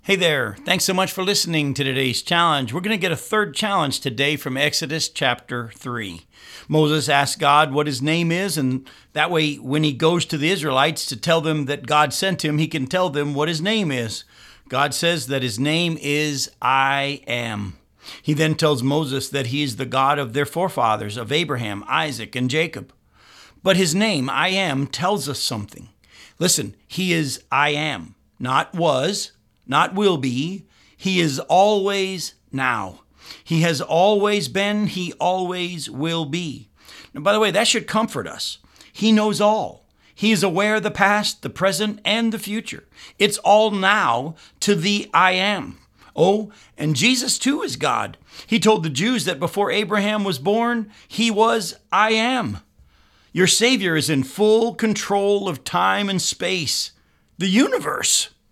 Hey there. Thanks so much for listening to today's challenge. We're going to get a third challenge today from Exodus chapter 3. Moses asked God what his name is, and that way when he goes to the Israelites to tell them that God sent him, he can tell them what his name is. God says that his name is I Am. He then tells Moses that he is the God of their forefathers, of Abraham, Isaac, and Jacob. But his name, I Am, tells us something. Listen, he is I Am, not was, not will be. He is always now. He has always been. He always will be. Now, by the way, that should comfort us. He knows all. He is aware of the past, the present, and the future. It's all now to the I Am. Oh, and Jesus too is God. He told the Jews that before Abraham was born, he was I Am. Your Savior is in full control of time and space, the universe.